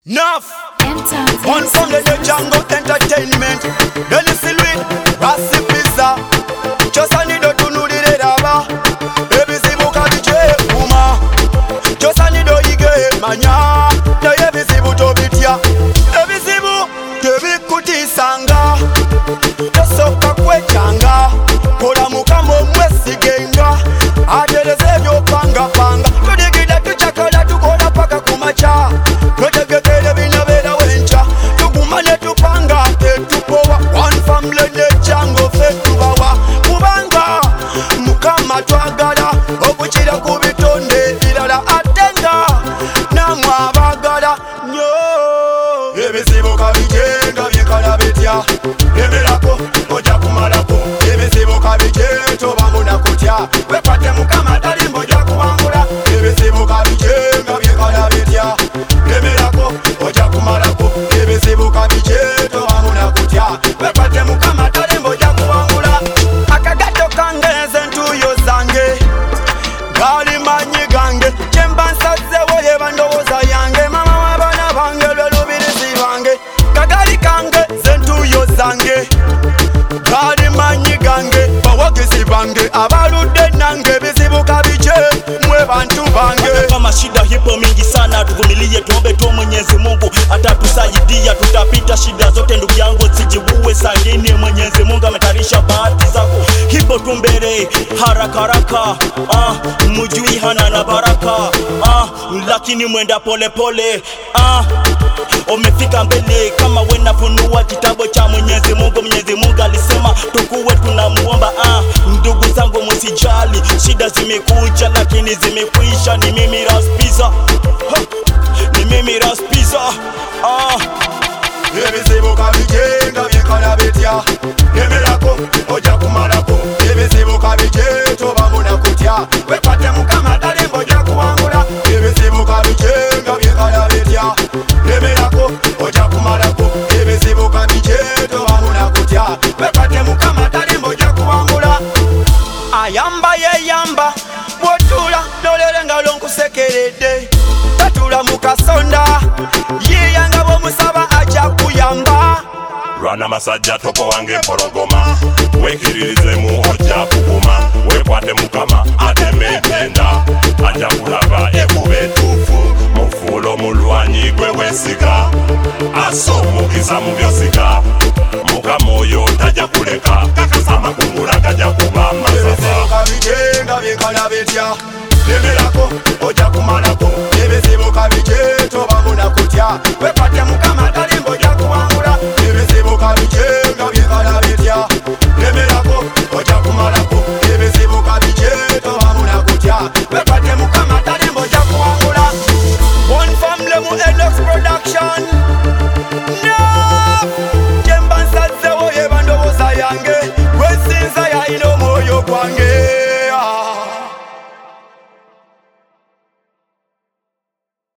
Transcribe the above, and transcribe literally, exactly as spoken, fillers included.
Nuff. One from the Django Entertainment. Then you see with Rasi Pizza. Just I need to know the dava. Baby si buka biche kuma. Just I need to ige manya. Na yebi si buto bitia. Baby si bu kebi kuti sanga. Just soka kwe changa. Kola mukamo mwesi genga. Adele zevyo panga panga. Tudigida tuchakala tukola paka kumacha. Tutegekele bina bela wencha. Tugumane tupanga tetupowa. One family de Django fetubawa. Kubanga mukama twagala. Okuchira kubitonde bilala atenga. Namwa bagala nyo. Ebizibu kabijenga byekala betya. Emerako oja kumalako. Ebizibu kabije toba muna kutya. Wekwate mukama tali mboja kuwangula. Ebizibu kabijenga byekala betya. Emerako oja kumalako. Ebizibu kabije toba muna kutya. Wekwate mukama tali mboja kuwangula. Akagato kange zentuyo zange. Gali manyi gange. Chemba nsaze woye bandowoza yange. Mama wabana bange lwelubirizi bange. Kagali kange zentuyo zange. Gali manyi gange. Bawagisi bange. Abalude nange bizibu kabiche. Mwe bantu bange. Kama shida hipo mingi sana, tuvumilie tuombe tu Mwenyezi Mungu atatusaidia, tutapita shida zote ndugu yangu, sijibuwe sangini. Mwenyezi Mungu ametarisha bahati zako, hipo tumbere haraka haraka. Ah, mujui hana na baraka. Ah, lakini mwenda pole pole. Ah, umefika mbele kama wena funua kitabu cha Mwenyezi Mungu. Mwenyezi Mungu alisema tukuwe tunamuomba. Ah, ndugu zangu msijali, shida zimekuja lakini zimekwisha. Ni mimi Raspizza, ni mimi Raspizza. Ah, ebizibu kabijenga byekala betya. Emerako oja kumalako. Ebizibu kabije toba muna kutya. Wekwate mukama tali mboja kuwangula. Ebizibu kabijenga byekala betya. Emerako oja kumalako. Ebizibu kabije toba muna kutya. Wekwate mukama tali mboja kuwangula. Ayamba ye yamba bwotula dolere nga lonkusekerede. Tatula mukasonda yiyanga bwomusaba aja kuyamba. Rwana masajja toko wange mpologoma. Wekiriririze oja kuguma. Wekwate mukama atemetenda. Aja kulaba ekube tufu. Mufulo mulwanyi gwe wesiga. Aso mukiza mubyosika. Mukama oyo taja kuleka. Kakasama kungula kaja kuba masasa. Ebizibu kabijenga byekala betya. Emerako oja kumalako. Ebizibu kabije toba muna kutya. Wekwate mukama tali mboja kuwangula. Ebizibu kabijenga byekala betya. Emerako oja kumalako. Ebizibu kabije toba muna kutya. Wekwate mukama tali mboja kuwangula. One family mu Enox Production. No!